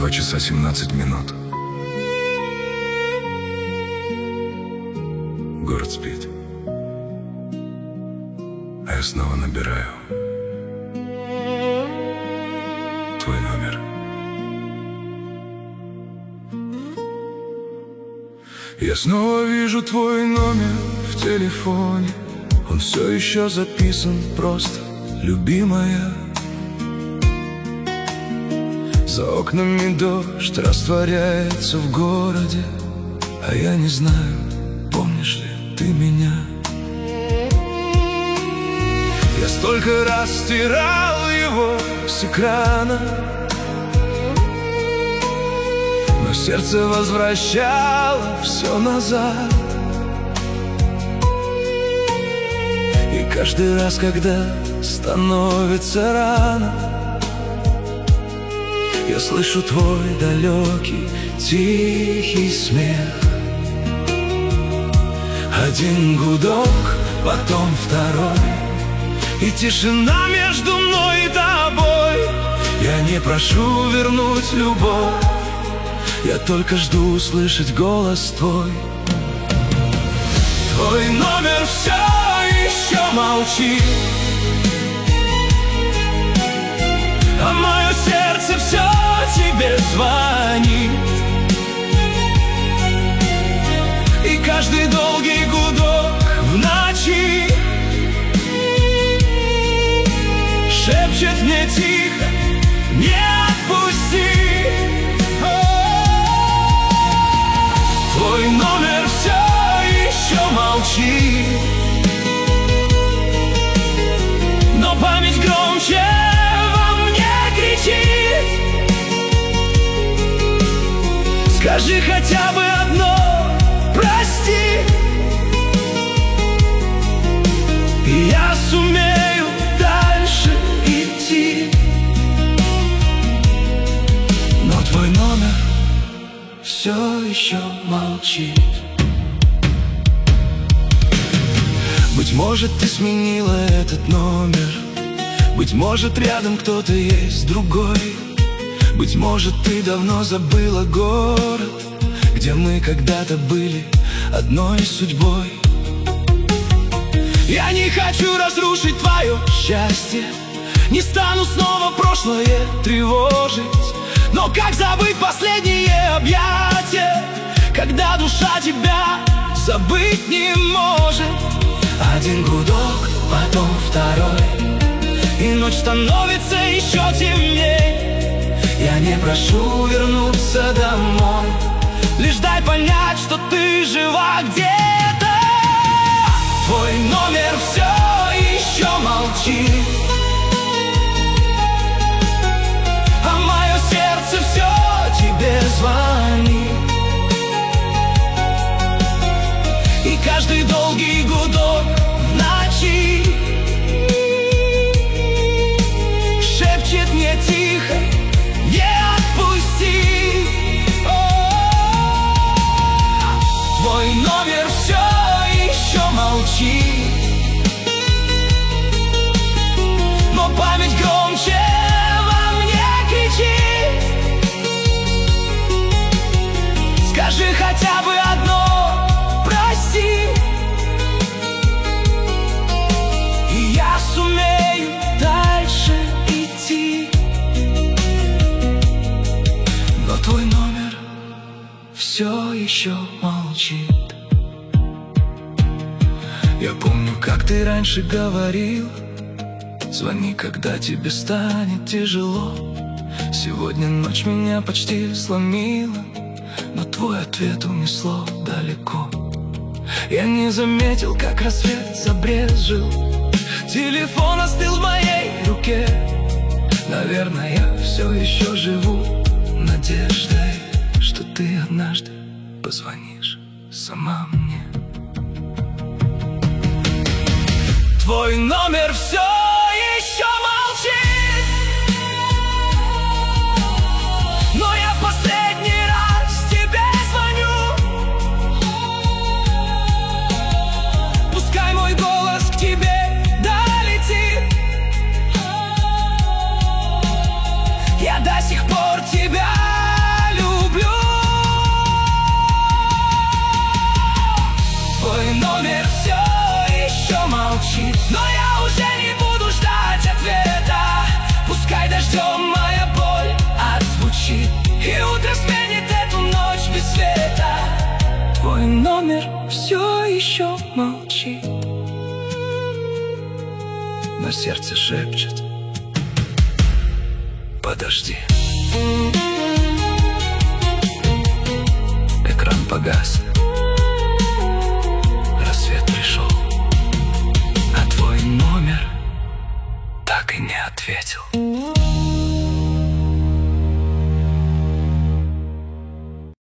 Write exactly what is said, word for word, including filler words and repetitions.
два часа семнадцать минут. Город спит, а я снова набираю твой номер. Я снова вижу твой номер в телефоне. Он все еще записан просто «Любимая». За окнами дождь растворяется в городе, а я не знаю, помнишь ли ты меня. Я столько раз стирал его с экрана, но сердце возвращало все назад. И каждый раз, когда становится рано, я слышу твой далекий, тихий смех. Один гудок, потом второй, и тишина между мной и тобой. Я не прошу вернуть любовь, я только жду услышать голос твой. Твой номер все еще молчит, а мое сердце все тебе звонит. И каждый долгий гудок в ночи шепчет мне тихо: не отпусти. Твой номер все еще молчит, но память громче кричит. Скажи хотя бы одно: прости, и я сумею дальше идти. Но твой номер все еще молчит. Быть может, ты сменила этот номер, быть может, рядом кто-то есть другой. Быть может, ты давно забыла город, где мы когда-то были одной судьбой. Я не хочу разрушить твое счастье, не стану снова прошлое тревожить. Но как забыть последние объятия, когда душа тебя забыть не может? Один гудок, потом второй, и ночь становится еще темнее. Я не прошу вернуться домой, лишь дай понять, что ты жива где-то. Твой номер все еще молчит, а мое сердце все тебе звонит. И каждый долгий гудок в ночи шепчет мне тихо: не отпусти. Твой номер все еще молчит, но память громче во мне кричит. Скажи хотя бы одно: прости, и я сумею дальше идти. Но твой номер все еще молчит. Я помню, как ты раньше говорил: звони, когда тебе станет тяжело. Сегодня ночь меня почти сломила, но твой ответ унесло далеко. Я не заметил, как рассвет забрезжил, телефон остыл в моей руке. Наверное, я все еще живу надеждой, что ты однажды позвонишь сама мне. Твой номер все еще молчит, но я в последний раз тебе звоню. Пускай мой голос к тебе долетит, я до сих пор тебя но я уже не буду ждать ответа. Пускай дождем моя боль отзвучит, и утро сменит эту ночь без света. Твой номер все еще молчит, но сердце шепчет: подожди. Экран погас, рассвет пришел, а твой номер так и не ответил.